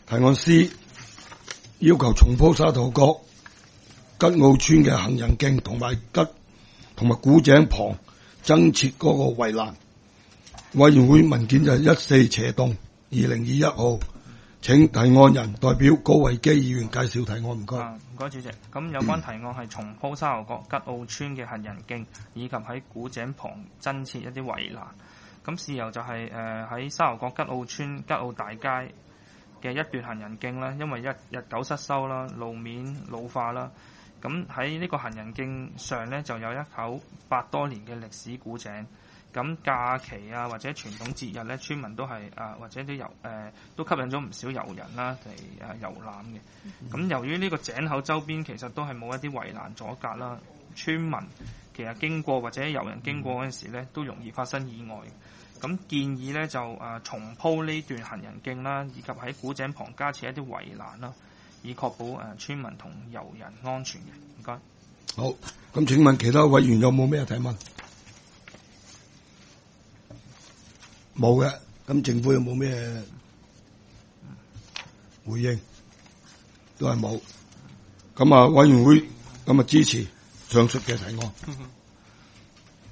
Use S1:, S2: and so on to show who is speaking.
S1: 提案 C 要求重鋪沙頭角吉澳村嘅行人徑同埋古井旁增設嗰個圍欄。委員會文件就係14/2021號。請提案人代表高維基議員介紹提案，唔該。
S2: 唔該主席。咁有關提案係重鋪沙頭角吉澳村嘅行人徑，以及喺古井旁增設一啲圍欄。咁事由就係喺沙頭角吉澳村吉澳大街嘅一段行人徑啦，因為日久失修啦，路面老化啦。咁喺呢個行人徑上呢，就有一口百多年嘅歷史古井。咁假期啊或者傳統節日咧，村民都係或者都吸引咗唔少遊人啦嚟遊覽嘅。咁由於呢個井口周邊其實都係冇一啲圍欄阻隔啦，村民其實經過或者遊人經過嗰陣時咧，都容易發生意外。咁建議咧就重鋪呢段行人徑啦，以及喺古井旁加設一啲圍欄啦，以確保村民同遊人安全嘅。唔該。
S1: 好，咁請問其他委員有冇咩提問？冇嘅，咁政府有冇咩回應？都係冇。咁委員會支持上述嘅提案。